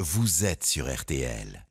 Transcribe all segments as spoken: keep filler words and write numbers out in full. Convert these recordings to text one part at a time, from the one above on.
vous êtes sur R T L.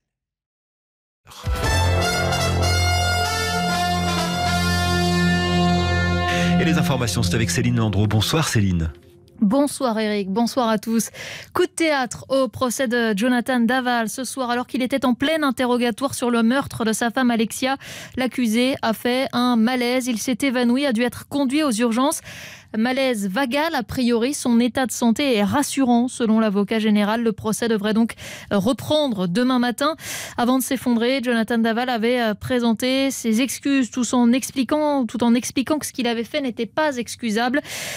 Et les informations, c'est avec Céline Landreau. Bonsoir Céline. Bonsoir Eric, bonsoir à tous. Coup de théâtre au procès de Jonathan Daval ce soir alors qu'il était en plein interrogatoire sur le meurtre de sa femme Alexia. L'accusé a fait un malaise, il s'est évanoui, a dû être conduit aux urgences. Malaise vagal, a priori, son état de santé est rassurant selon l'avocat général. Le procès devrait donc reprendre demain matin. Avant de s'effondrer, Jonathan Daval avait présenté ses excuses tout en expliquant, tout en expliquant que ce qu'il avait fait n'était pas excusable.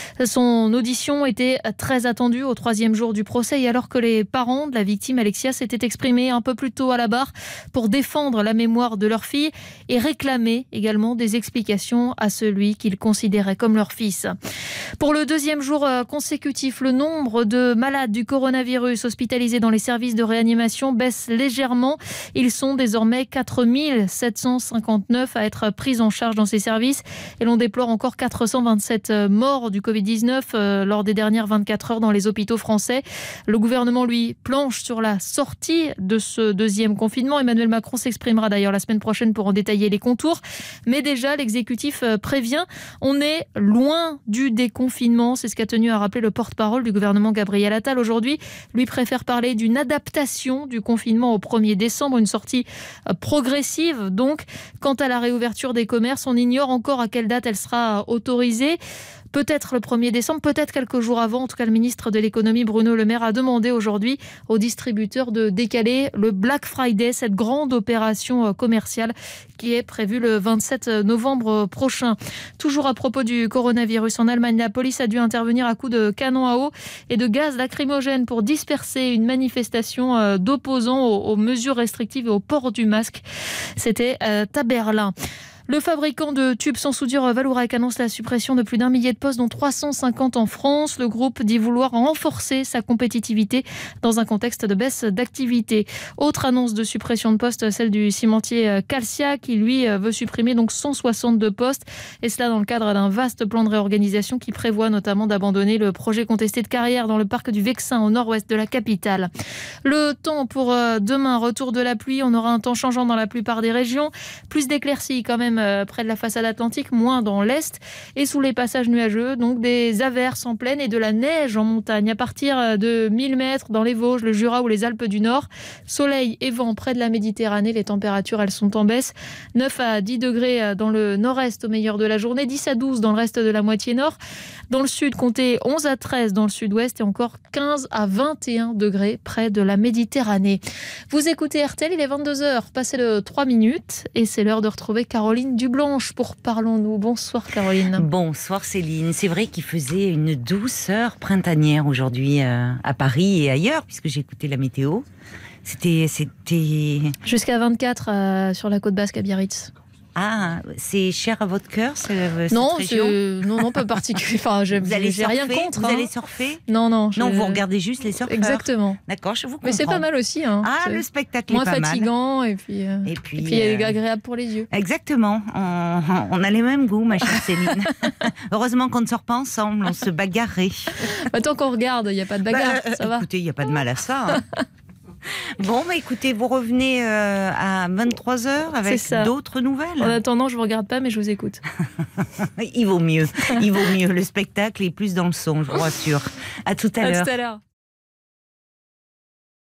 Son audition était très attendue au troisième jour du procès et alors que les parents de la victime Alexia s'étaient exprimés un peu plus tôt à la barre pour défendre la mémoire de leur fille et réclamer également des explications à celui qu'ils considéraient comme leur fils. Pour le deuxième jour consécutif, le nombre de malades du coronavirus hospitalisés dans les services de réanimation baisse légèrement. Ils sont désormais quatre mille sept cent cinquante-neuf à être pris en charge dans ces services et l'on déplore encore quatre cent vingt-sept morts du covid dix-neuf lors des dernières vingt-quatre heures dans les hôpitaux français. Le gouvernement, lui, planche sur la sortie de ce deuxième confinement. Emmanuel Macron s'exprimera d'ailleurs la semaine prochaine pour en détailler les contours. Mais déjà, l'exécutif prévient, on est loin du déconfinement. C'est ce qu'a tenu à rappeler le porte-parole du gouvernement Gabriel Attal. Aujourd'hui, lui préfère parler d'une adaptation du confinement au premier décembre, une sortie progressive. Donc, quant à la réouverture des commerces, on ignore encore à quelle date elle sera autorisée. Peut-être le premier décembre, peut-être quelques jours avant. En tout cas, le ministre de l'économie, Bruno Le Maire, a demandé aujourd'hui aux distributeurs de décaler le Black Friday, cette grande opération commerciale qui est prévue le vingt-sept novembre prochain. Toujours à propos du coronavirus, en Allemagne, la police a dû intervenir à coups de canon à eau et de gaz lacrymogène pour disperser une manifestation d'opposants aux mesures restrictives et au port du masque. C'était à Berlin. Le fabricant de tubes sans soudure Vallourec annonce la suppression de plus d'un millier de postes, dont trois cent cinquante en France. Le groupe dit vouloir renforcer sa compétitivité dans un contexte de baisse d'activité. Autre annonce de suppression de postes, celle du cimentier Calcia, qui lui veut supprimer donc cent soixante-deux postes. Et cela dans le cadre d'un vaste plan de réorganisation qui prévoit notamment d'abandonner le projet contesté de carrière dans le parc du Vexin, au nord-ouest de la capitale. Le temps pour demain, retour de la pluie. On aura un temps changeant dans la plupart des régions. Plus d'éclaircies quand même près de la façade atlantique, moins dans l'est et sous les passages nuageux, donc des averses en plaine et de la neige en montagne à partir de mille mètres dans les Vosges, le Jura ou les Alpes du Nord. Soleil et vent près de la Méditerranée, les températures elles sont en baisse, neuf à dix degrés dans le nord-est au meilleur de la journée, dix à douze dans le reste de la moitié nord. Dans le sud, comptez onze à treize dans le sud-ouest et encore quinze à vingt et un degrés près de la Méditerranée. Vous écoutez R T L, il est vingt-deux heures, passé de trois minutes et c'est l'heure de retrouver Caroline Dublanche pour Parlons-nous. Bonsoir Caroline. Bonsoir Céline. C'est vrai qu'il faisait une douceur printanière aujourd'hui euh, à Paris et ailleurs, puisque j'ai écouté la météo. C'était... c'était... Jusqu'à vingt-quatre euh, sur la côte basque à Biarritz. Ah, c'est cher à votre cœur, cette non, région c'est... non, non, pas particulier. Enfin, je, vous allez j'ai surfer, rien contre. Vous hein. allez surfer Non, non. Je... Non, vous regardez juste les surfeurs. Exactement. D'accord, je vous comprends. Mais c'est pas mal aussi. Hein. Ah, c'est le spectacle moins est pas fatigant mal. et puis, euh... et puis, et puis euh... agréable pour les yeux. Exactement. On, on a les mêmes goûts, ma chère Céline. Heureusement qu'on ne sort pas ensemble, on se bagarrait. Bah, tant qu'on regarde, il n'y a pas de bagarre, bah, ça va. Écoutez, il n'y a pas de mal à ça. Hein. Bon, bah écoutez, vous revenez euh, à vingt-trois heures avec d'autres nouvelles. En attendant, je ne vous regarde pas, mais je vous écoute. Il vaut mieux. Il vaut mieux. Le spectacle est plus dans le son, je vous rassure. À tout à l'heure. À tout à l'heure.